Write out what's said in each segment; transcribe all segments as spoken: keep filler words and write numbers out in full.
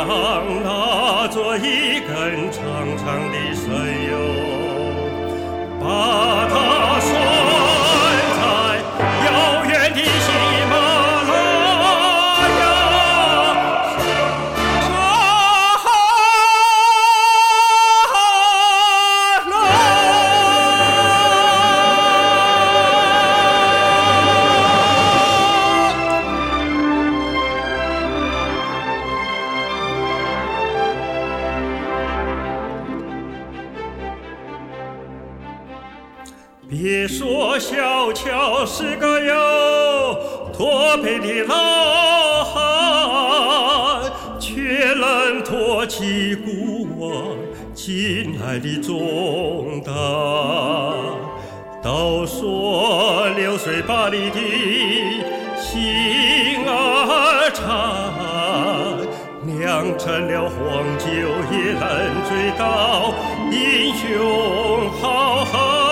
上拉着一根长长的绳游，把它拴在遥远的喜马拉雅别说小乔是个有驼背的老汉，却能托起古往今来的重担。都说流水把你的心儿缠，酿成了黄酒也能醉倒英雄好汉。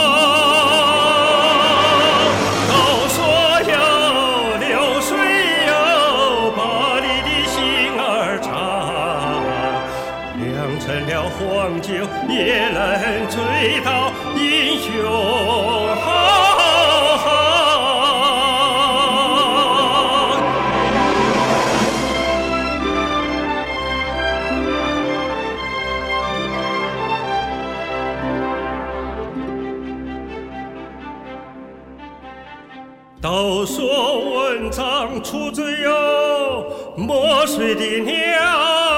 成了黄酒也能醉倒英雄好汉。都说文章出自有墨水的娘，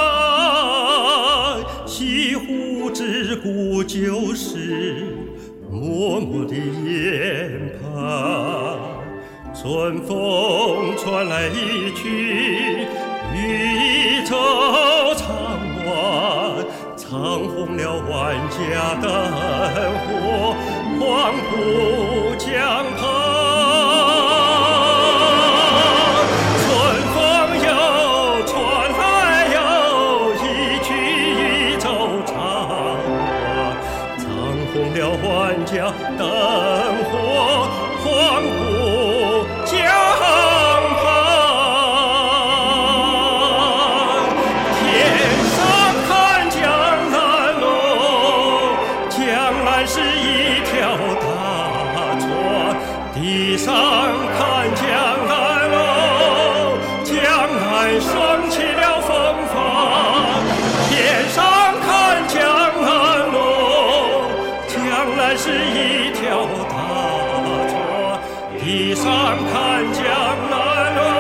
西湖之古就是默默的研判。春风传来一曲渔舟唱晚，唱红了万家灯火，黄浦江畔。万家灯火，黄浦江畔。天上看江南路，江南是一条大船；地上看江南路，江南升起了风帆；天上看江南路，江南是一条大船，地上看江南路。